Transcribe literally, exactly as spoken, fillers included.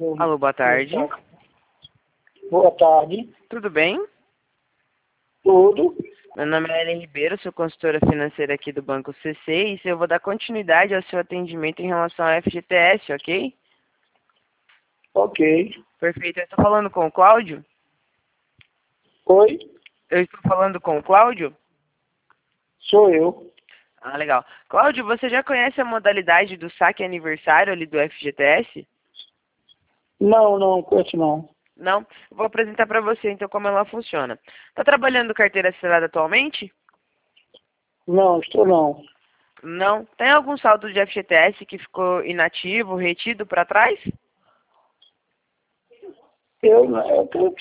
Alô, boa tarde. Boa tarde. Tudo bem? Tudo. Meu nome é Ellen Ribeiro, sou consultora financeira aqui do Banco C C e eu vou dar continuidade ao seu atendimento em relação ao F G T S, ok? Ok. Perfeito. Eu estou falando com o Cláudio? Oi? Eu estou falando com o Cláudio? Sou eu. Ah, legal. Cláudio, você já conhece a modalidade do saque aniversário ali do F G T S? Não, não, conheço não. Não? Vou apresentar para você então como ela funciona. Está trabalhando carteira assinada atualmente? Não, estou não. Não. Tem algum saldo de F G T S que ficou inativo, retido para trás? Eu, eu